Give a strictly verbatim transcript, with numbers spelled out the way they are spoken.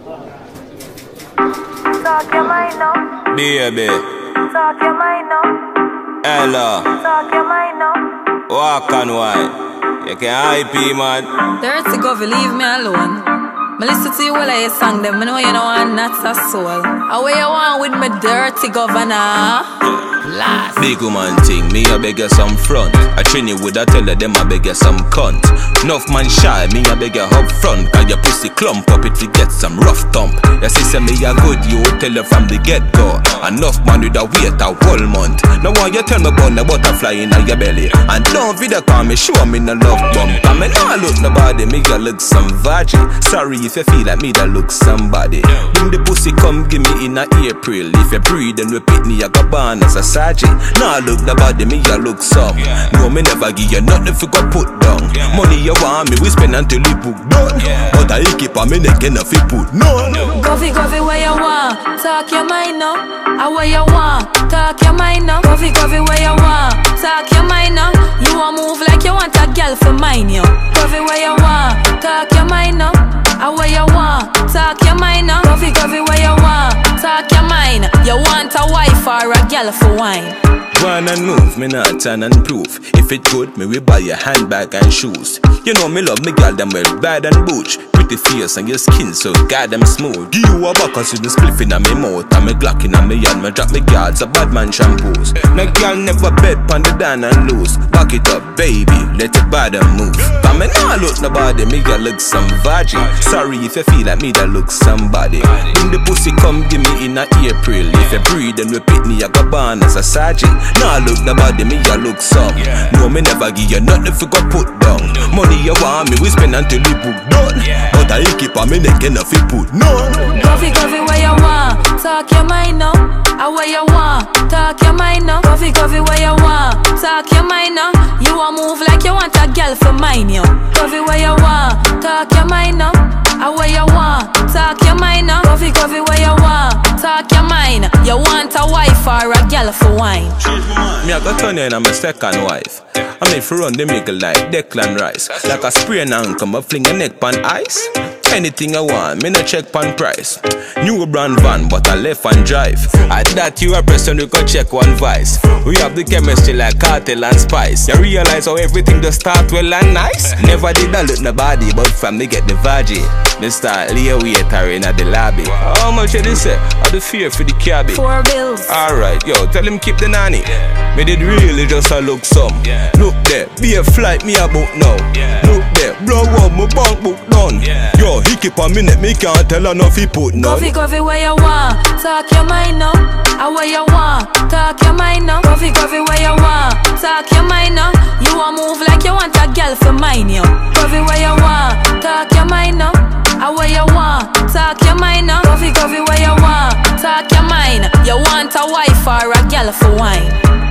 Talk your mind now. Baby. Talk your mind now. Ella. Talk your mind now. Walk and wine. You can hype me, man. Dirty Govy, leave me alone. Me listen to you while I sing them. I know you know I'm not a soul. How you want with me dirty governor? Last. Big woman thing, me I beg you some front. I train you with I tell her them I beg you some cunt. Enough man shy, me I beg you up front. Cause your pussy clump up if you get some rough thump. Your sister me a good, you tell her from the get go. Enough man with a wait a whole month. Now why you tell me about the butterfly in your belly? And don't video call me, show me no love bump. I mean I look nobody, me you look some virgin. Sorry if you feel like me that look somebody. Bring the pussy come give me in a April. If you breathe and repeat me I got born as a sergeant. Now look the body me you look some. No me never give you nothing if you got put down. Money you want me we spend until we book done. But I keep on me neck enough you put none. Govy, Govy, where you want? Talk your mind now. I where you want? Talk your mind now. Govy, Govy, where you want? Talk your mind now. You want move like you want a girl for mine, yo. Govy, where you want? Talk your mind now. I where you want? Talk your mind now. Govy, Govy, where you want? Talk your mind. You want a wife or a girl for wine? One and move, me not turn and proof. If it good, me we buy your handbag and shoes. You know me love me girl them well bad and butch. Pretty face and your skin so goddamn smooth. Give you a buck cause you the spliff in a me mouth. And me glock in a me yard, me drop me guards a bad man shampoos. No girl never bet pon the down and loose. Back it up baby, let it bad and move. But me nah look nobody, me girl look some virgin. Sorry if you feel like me that look somebody. Bring the pussy come give me in a April. If you breathe and repeat me I got born as a sergeant. Nah look nobody, me you look some. No me never give you nothing if you got put down. Money you want me we spend until we book done. But I keep on me neck enough you put none. Govy, Govy, where you want? Talk your mind now. I where you want? Talk your mind now. Govy, Govy, where you want? Talk your mind now. You want move like you want a girl for mine, yo. Govy, where you want? Talk your mind now. I where you want? Talk your mind now. Govy, Govy, where you want? Talk your mind. You want a wife or a girl for wine? Me I got turn you in my second wife. I made for run the mickle like Declan Rice. Like a spray and ankle, I fling a neck pan ice. Anything I want, me no check pan price. New brand van, but I left and drive. At that you a person who can check one vice. We have the chemistry like cartel and spice. You realize how everything does start well and nice. Never did I look nobody, but from me get the virgin. Me start lay waiter in at the lobby. How much did they say? I the fear for the cabby. Four bills. Alright, yo, tell him keep the nanny. Me did really just a look some. Look there, be a flight me a book now. Look there, blow up my bank book done. Yo, he keep a minute, me can't tell her nothing put none. Govy, Govy, where you want? Talk your mind now. I where you want? Talk your mind now. Govy, Govy, where you want? Talk your mind now. You want move like you want a girl for mine, yo. Govy, where you want? Talk your mind now. I where you want? Talk your mind now. Govy, Govy, where you want? Talk your mind. You want a wife or a girl for wine?